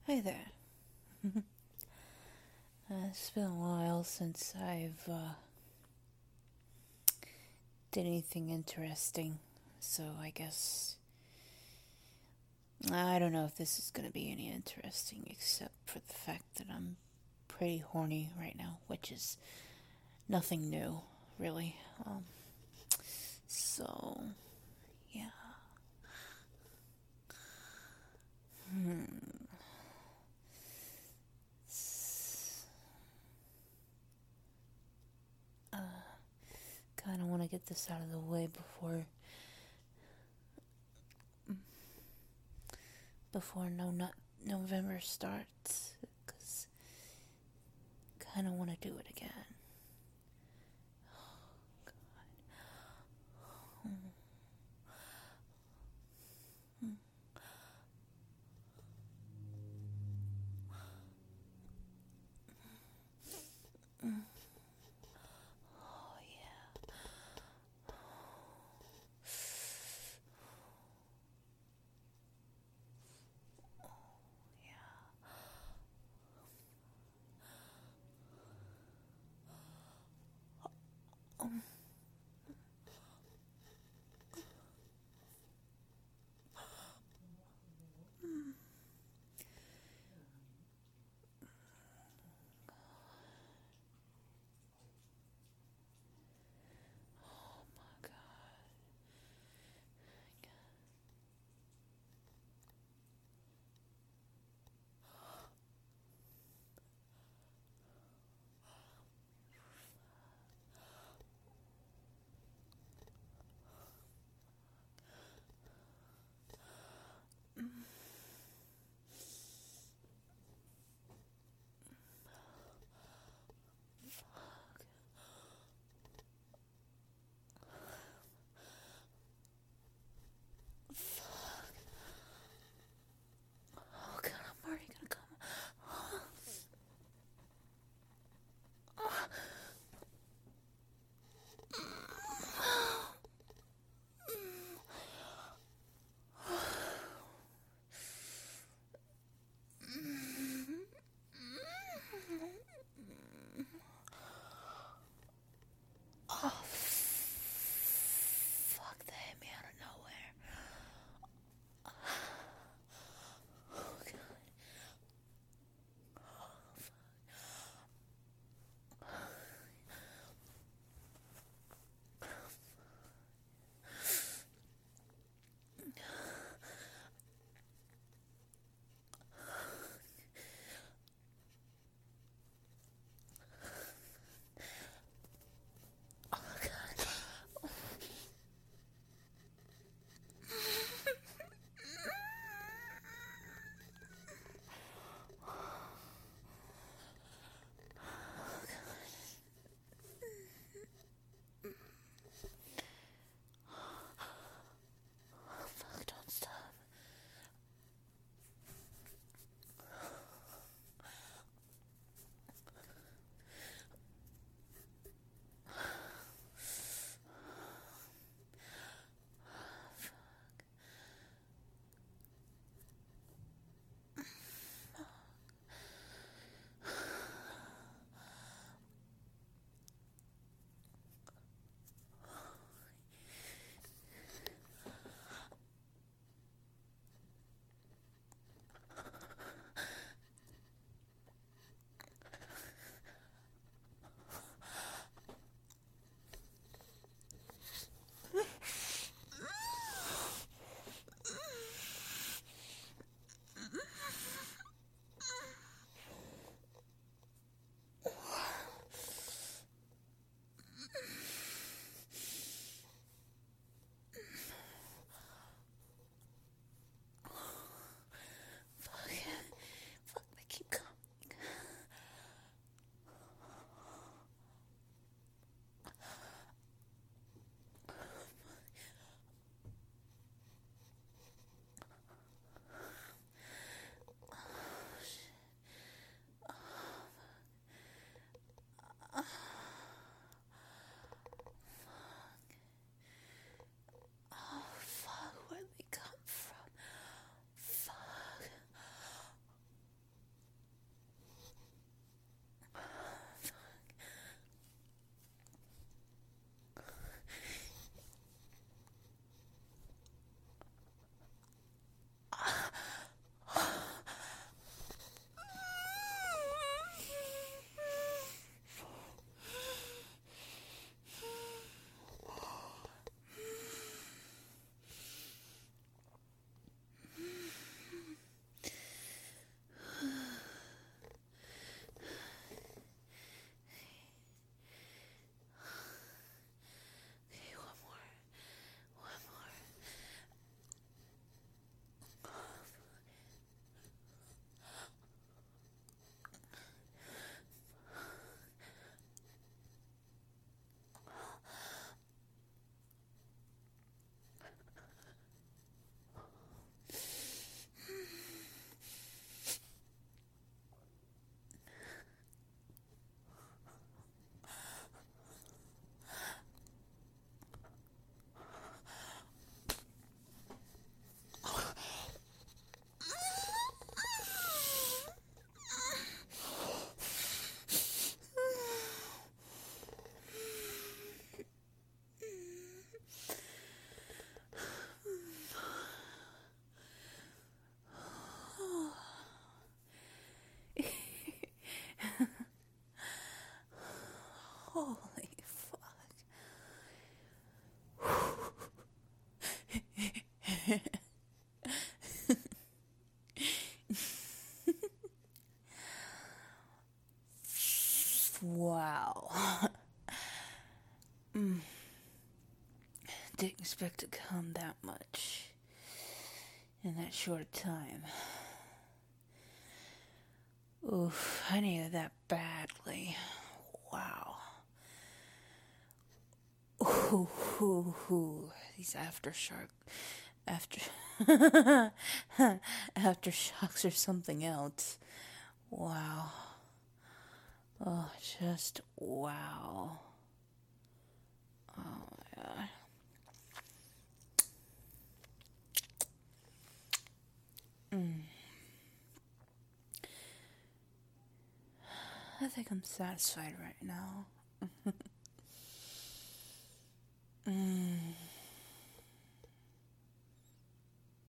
Hi there. It's been a while since I've did anything interesting, so I guess I don't know if this is gonna be any interesting, except for the fact that I'm pretty horny right now, which is nothing new, really. So yeah. Hmm. Uh, Kind of want to get this out of the way before November starts, because kind of want to do it again. Oh yeah. Yeah. Wow. Didn't expect to come that much in that short time. Oof, I needed that badly. Wow. Ooh, ooh, ooh. These after aftershocks or something else. Wow. Oh, just wow. Oh my god. I think I'm satisfied right now.